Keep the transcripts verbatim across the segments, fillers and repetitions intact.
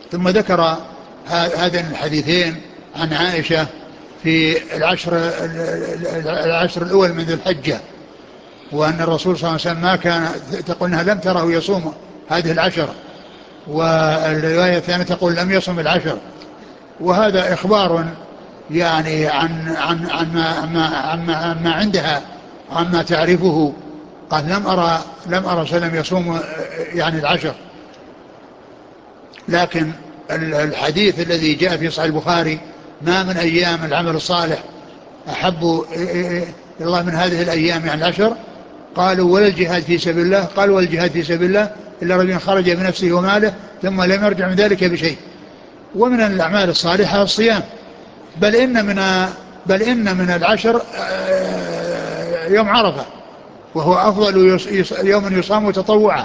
ثم ذكر هذين الحديثين عن عائشة في العشر, العشر الأول من ذي الحجة، وأن الرسول صلى الله عليه وسلم ما كان، تقول أنها لم تره يصوم هذه العشر، والرواية الثانية تقول لم يصم العشر. وهذا إخبار يعني عن عن عن ما, عن عن عن ما عندها، عما تعرفه. قال لم أرى لم أرى سلم يصوم يعني العشر. لكن الحديث الذي جاء في صحيح البخاري ما من أيام العمل الصالح أحب إلى الله من هذه الأيام يعني العشر، قالوا ولا الجهاد في سبيل الله، قالوا ولا الجهاد في سبيل الله إلا رجل خرج بنفسه وماله ثم لم يرجع من ذلك بشيء. ومن الأعمال الصالحة الصيام، بل إن من بل إن من العشر يوم عرفة، وهو أفضل يوم يصام تطوعا،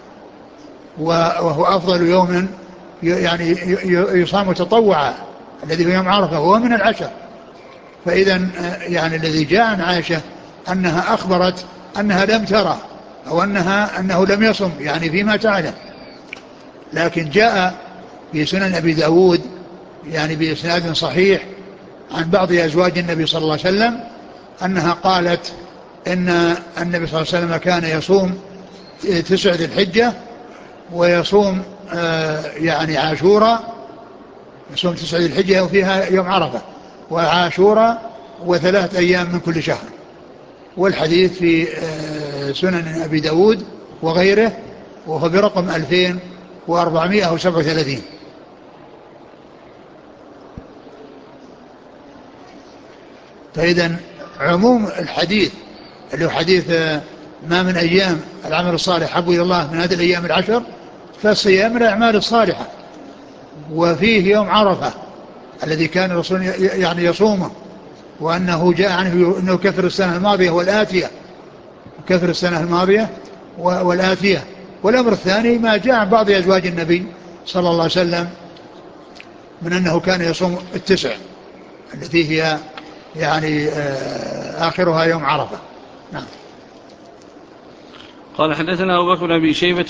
وهو أفضل يوم يعني يصام تطوعا الذي هو يوم عرفة، وهو من العشر. فإذا يعني الذي جاء عن عائشة أنها أخبرت أنها لم ترى، أو أنها أنه لم يصم يعني فيما تعلم. لكن جاء في سنن أبي داود يعني بإسناد صحيح عن بعض أزواج النبي صلى الله عليه وسلم أنها قالت إن النبي صلى الله عليه وسلم كان يصوم تسع ذي الحجة، ويصوم يعني عاشوراء، يصوم تسع ذي الحجة وفيها يوم عرفة وعاشوراء وثلاث أيام من كل شهر. والحديث في سنن أبي داود وغيره، وهو برقم ألفين وأربعمائة وسبعة وثلاثين. فإذا عموم الحديث اللي هو حديث ما من أيام العمل الصالح حب إلى الله من هذه الأيام العشر، فالصيام من الأعمال الصالحة. وفيه يوم عرفة الذي كان الرسول يعني يصومه، وأنه جاء عنه أنه كفر السنة الماضية والآتية، كفر السنة الماضية والآتية. والأمر الثاني ما جاء عن بعض أزواج النبي صلى الله عليه وسلم من أنه كان يصوم التسع التي هي يعني آخرها يوم عرفة. نعم. قال حدثنا أبو بكر بن أبي شيبة